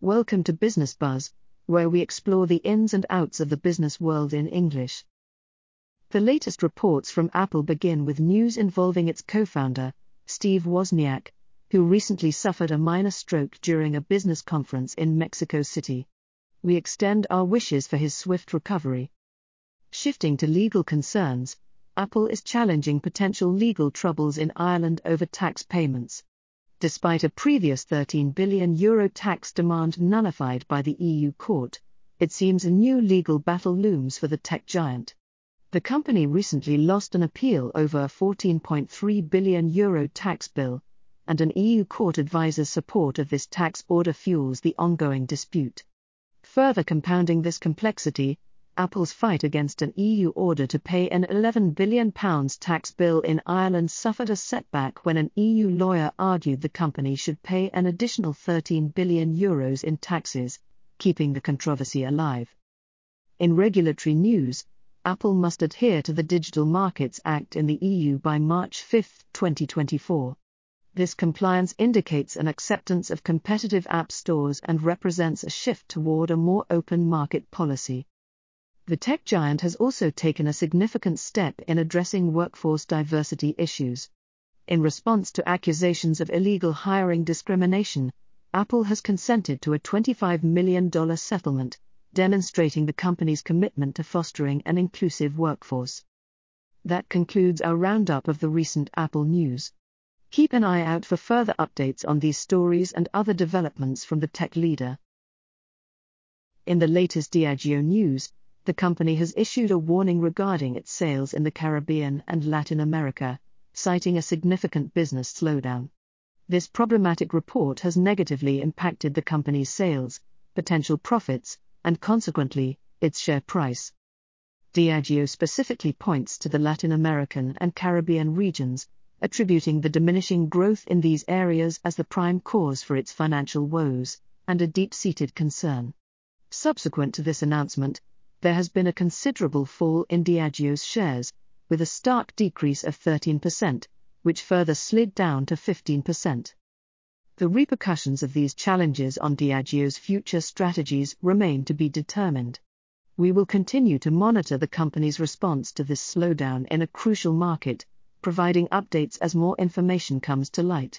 Welcome to Business Buzz, where we explore the ins and outs of the business world in English. The latest reports from Apple begin with news involving its co-founder, Steve Wozniak, who recently suffered a minor stroke during a business conference in Mexico City. We extend our wishes for his swift recovery. Shifting to legal concerns, Apple is challenging potential legal troubles in Ireland over tax payments. Despite a previous €13 billion tax demand nullified by the EU court, it seems a new legal battle looms for the tech giant. The company recently lost an appeal over a €14.3 billion tax bill, and an EU court advisor's support of this tax order fuels the ongoing dispute. Further compounding this complexity, Apple's fight against an EU order to pay an £11 billion tax bill in Ireland suffered a setback when an EU lawyer argued the company should pay an additional €13 billion in taxes, keeping the controversy alive. In regulatory news, Apple must adhere to the Digital Markets Act in the EU by March 5, 2024. This compliance indicates an acceptance of competitive app stores and represents a shift toward a more open market policy. The tech giant has also taken a significant step in addressing workforce diversity issues. In response to accusations of illegal hiring discrimination, Apple has consented to a $25 million settlement, demonstrating the company's commitment to fostering an inclusive workforce. That concludes our roundup of the recent Apple news. Keep an eye out for further updates on these stories and other developments from the tech leader. In the latest Diageo news, the company has issued a warning regarding its sales in the Caribbean and Latin America, citing a significant business slowdown. This problematic report has negatively impacted the company's sales, potential profits, and consequently, its share price. Diageo specifically points to the Latin American and Caribbean regions, attributing the diminishing growth in these areas as the prime cause for its financial woes, and a deep-seated concern. Subsequent to this announcement, there has been a considerable fall in Diageo's shares, with a stark decrease of 13%, which further slid down to 15%. The repercussions of these challenges on Diageo's future strategies remain to be determined. We will continue to monitor the company's response to this slowdown in a crucial market, providing updates as more information comes to light.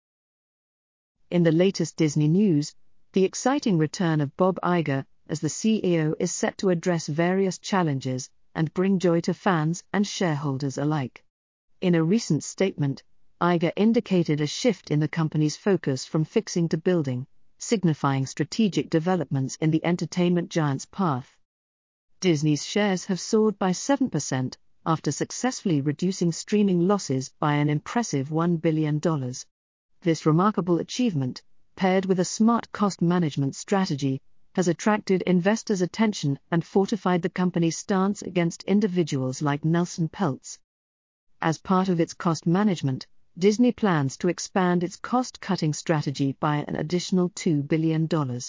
In the latest Disney news, the exciting return of Bob Iger as the CEO is set to address various challenges and bring joy to fans and shareholders alike. In a recent statement, Iger indicated a shift in the company's focus from fixing to building, signifying strategic developments in the entertainment giant's path. Disney's shares have soared by 7% after successfully reducing streaming losses by an impressive $1 billion. This remarkable achievement, paired with a smart cost management strategy, has attracted investors' attention and fortified the company's stance against individuals like Nelson Peltz. As part of its cost management, Disney plans to expand its cost-cutting strategy by an additional $2 billion.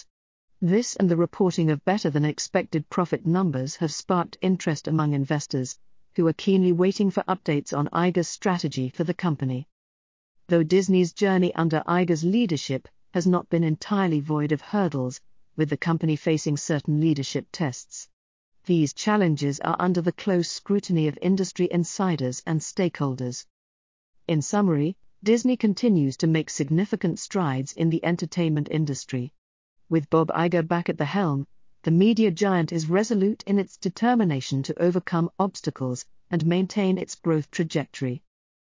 This and the reporting of better-than-expected profit numbers have sparked interest among investors, who are keenly waiting for updates on Iger's strategy for the company. Though Disney's journey under Iger's leadership has not been entirely void of hurdles, with the company facing certain leadership tests. These challenges are under the close scrutiny of industry insiders and stakeholders. In summary, Disney continues to make significant strides in the entertainment industry. With Bob Iger back at the helm, the media giant is resolute in its determination to overcome obstacles and maintain its growth trajectory.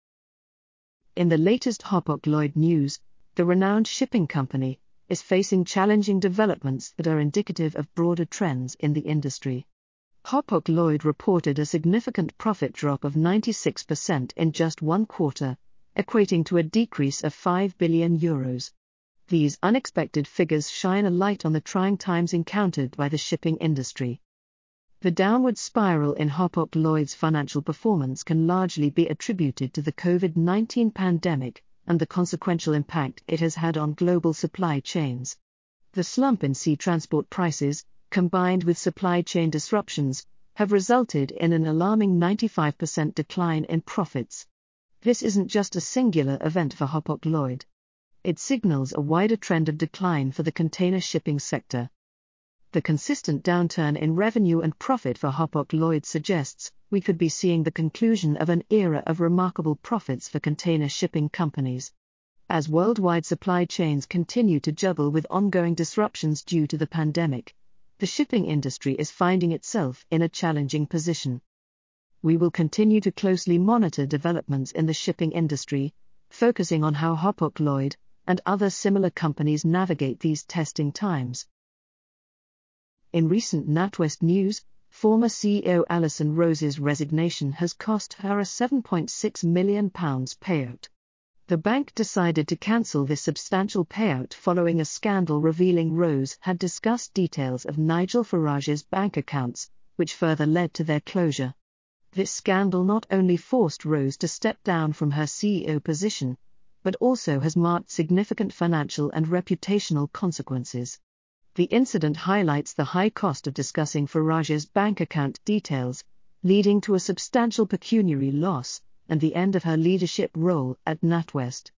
In the latest Hapag-Lloyd news, the renowned shipping company is facing challenging developments that are indicative of broader trends in the industry. Hapag-Lloyd reported a significant profit drop of 96% in just one quarter, equating to a decrease of €5 billion. These unexpected figures shine a light on the trying times encountered by the shipping industry. The downward spiral in Hapag-Lloyd's financial performance can largely be attributed to the COVID-19 pandemic and the consequential impact it has had on global supply chains. The slump in sea transport prices, combined with supply chain disruptions, have resulted in an alarming 95% decline in profits. This isn't just a singular event for Hapag-Lloyd. It signals a wider trend of decline for the container shipping sector. The consistent downturn in revenue and profit for Hapag-Lloyd suggests we could be seeing the conclusion of an era of remarkable profits for container shipping companies. As worldwide supply chains continue to juggle with ongoing disruptions due to the pandemic, the shipping industry is finding itself in a challenging position. We will continue to closely monitor developments in the shipping industry, focusing on how Hapag-Lloyd and other similar companies navigate these testing times. In recent NatWest news, former CEO Alison Rose's resignation has cost her a £7.6 million payout. The bank decided to cancel this substantial payout following a scandal revealing Rose had discussed details of Nigel Farage's bank accounts, which further led to their closure. This scandal not only forced Rose to step down from her CEO position, but also has marked significant financial and reputational consequences. The incident highlights the high cost of discussing Farage's bank account details, leading to a substantial pecuniary loss and the end of her leadership role at NatWest.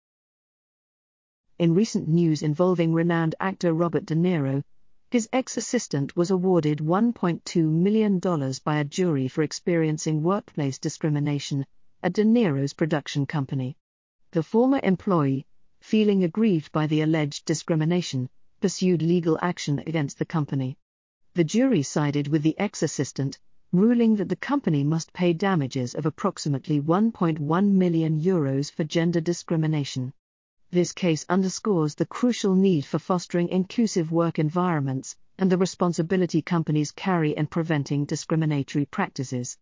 In recent news involving renowned actor Robert De Niro, his ex-assistant was awarded $1.2 million by a jury for experiencing workplace discrimination at De Niro's production company. The former employee, feeling aggrieved by the alleged discrimination, pursued legal action against the company. The jury sided with the ex-assistant, ruling that the company must pay damages of approximately €1.1 million for gender discrimination. This case underscores the crucial need for fostering inclusive work environments and the responsibility companies carry in preventing discriminatory practices.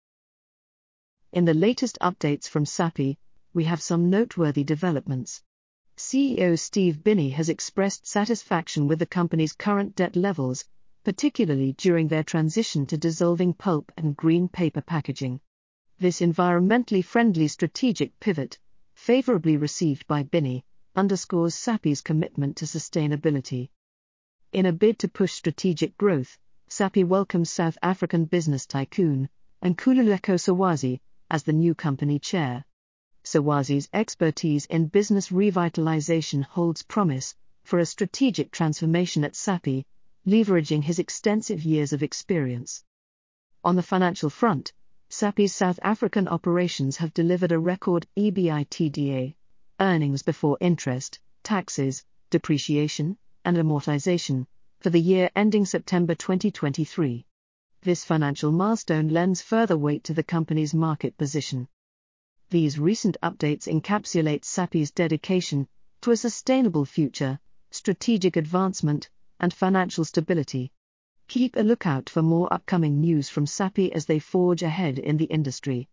In the latest updates from Sappi, we have some noteworthy developments. CEO Steve Binney has expressed satisfaction with the company's current debt levels, particularly during their transition to dissolving pulp and green paper packaging. This environmentally friendly strategic pivot, favorably received by Binney, underscores Sappi's commitment to sustainability. In a bid to push strategic growth, Sappi welcomes South African business tycoon, Nkululeko Sawazi, as the new company chair. Sawazi's expertise in business revitalization holds promise for a strategic transformation at Sappi, leveraging his extensive years of experience. On the financial front, Sappi's South African operations have delivered a record EBITDA, earnings before interest, taxes, depreciation, and amortization, for the year ending September 2023. This financial milestone lends further weight to the company's market position. These recent updates encapsulate Sappi's dedication to a sustainable future, strategic advancement, and financial stability. Keep a lookout for more upcoming news from Sappi as they forge ahead in the industry.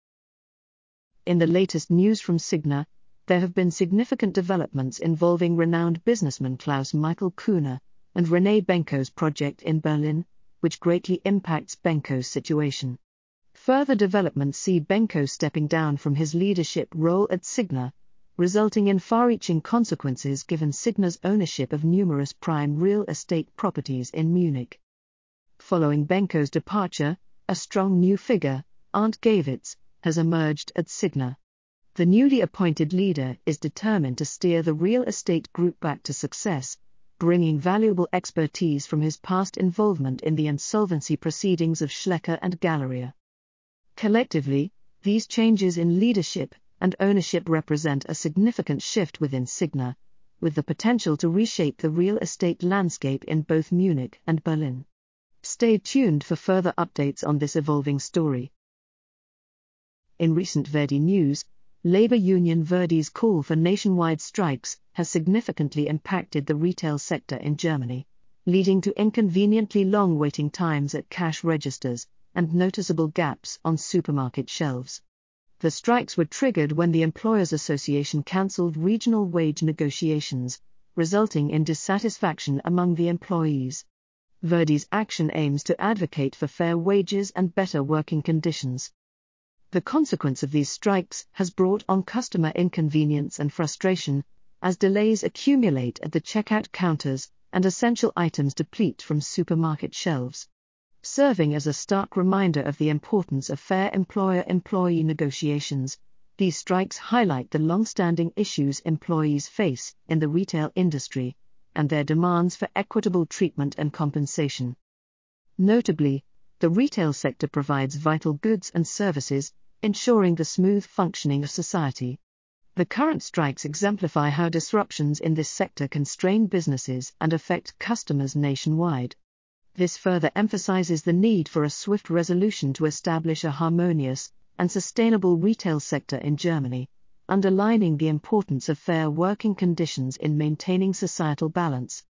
In the latest news from Signa, there have been significant developments involving renowned businessman Klaus-Michael Kühne and René Benko's project in Berlin, which greatly impacts Benko's situation. Further developments see Benko stepping down from his leadership role at Signa, resulting in far-reaching consequences given Signa's ownership of numerous prime real estate properties in Munich. Following Benko's departure, a strong new figure, Arndt Gawitz, has emerged at Signa. The newly appointed leader is determined to steer the real estate group back to success, bringing valuable expertise from his past involvement in the insolvency proceedings of Schlecker and Galeria. Collectively, these changes in leadership and ownership represent a significant shift within Signa, with the potential to reshape the real estate landscape in both Munich and Berlin. Stay tuned for further updates on this evolving story. In recent Verdi news, labor union Verdi's call for nationwide strikes has significantly impacted the retail sector in Germany, leading to inconveniently long waiting times at cash registers and noticeable gaps on supermarket shelves. The strikes were triggered when the Employers Association cancelled regional wage negotiations, resulting in dissatisfaction among the employees. Verdi's action aims to advocate for fair wages and better working conditions. The consequence of these strikes has brought on customer inconvenience and frustration, as delays accumulate at the checkout counters and essential items deplete from supermarket shelves. Serving as a stark reminder of the importance of fair employer-employee negotiations, These strikes highlight the long-standing issues employees face in the retail industry and their demands for equitable treatment and compensation. Notably, the retail sector provides vital goods and services, ensuring the smooth functioning of society. The current strikes exemplify how disruptions in this sector can strain businesses and affect customers nationwide. This further emphasizes the need for a swift resolution to establish a harmonious and sustainable retail sector in Germany, underlining the importance of fair working conditions in maintaining societal balance.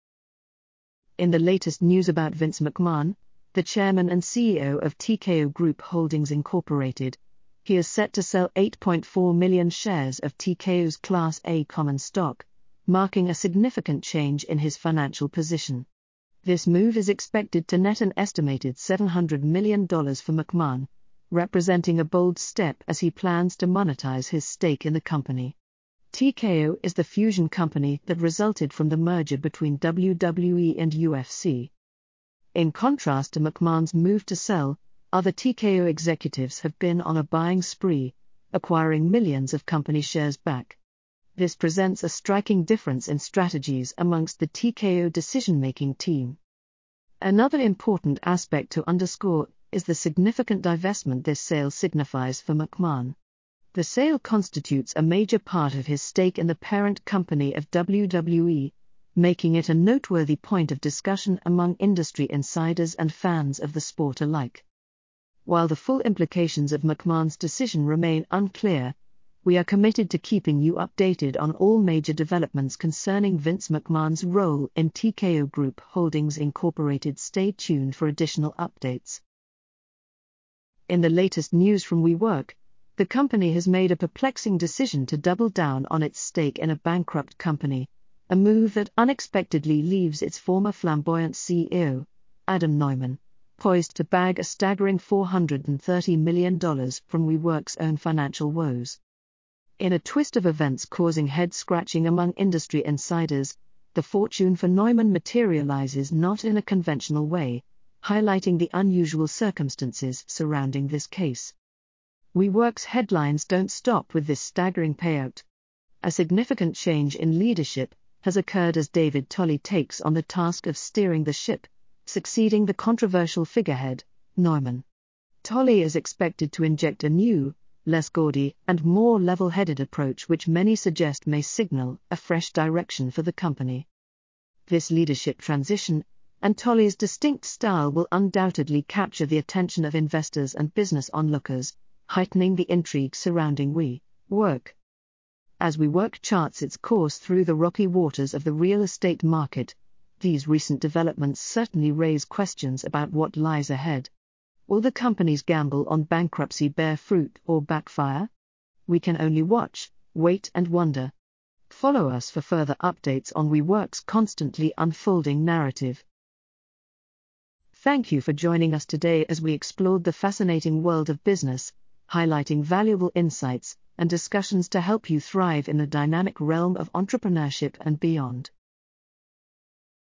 In the latest news about Vince McMahon, the chairman and CEO of TKO Group Holdings Incorporated, he is set to sell 8.4 million shares of TKO's Class A common stock, marking a significant change in his financial position. This move is expected to net an estimated $700 million for McMahon, representing a bold step as he plans to monetize his stake in the company. TKO is the fusion company that resulted from the merger between WWE and UFC. In contrast to McMahon's move to sell, other TKO executives have been on a buying spree, acquiring millions of company shares back. This presents a striking difference in strategies amongst the TKO decision-making team. Another important aspect to underscore is the significant divestment this sale signifies for McMahon. The sale constitutes a major part of his stake in the parent company of WWE, making it a noteworthy point of discussion among industry insiders and fans of the sport alike. While the full implications of McMahon's decision remain unclear, we are committed to keeping you updated on all major developments concerning Vince McMahon's role in TKO Group Holdings Incorporated. Stay tuned for additional updates. In the latest news from WeWork, the company has made a perplexing decision to double down on its stake in a bankrupt company, a move that unexpectedly leaves its former flamboyant CEO, Adam Neumann, poised to bag a staggering $430 million from WeWork's own financial woes. In a twist of events causing head-scratching among industry insiders, the fortune for Neumann materializes not in a conventional way, highlighting the unusual circumstances surrounding this case. WeWork's headlines don't stop with this staggering payout. A significant change in leadership has occurred as David Tolley takes on the task of steering the ship, succeeding the controversial figurehead, Neumann. Tolley is expected to inject a new, less gaudy and more level-headed approach which many suggest may signal a fresh direction for the company. This leadership transition, and Tolley's distinct style will undoubtedly capture the attention of investors and business onlookers, heightening the intrigue surrounding WeWork. As WeWork charts its course through the rocky waters of the real estate market, these recent developments certainly raise questions about what lies ahead. Will the company's gamble on bankruptcy bear fruit or backfire? We can only watch, wait and wonder. Follow us for further updates on WeWork's constantly unfolding narrative. Thank you for joining us today as we explored the fascinating world of business, highlighting valuable insights and discussions to help you thrive in the dynamic realm of entrepreneurship and beyond.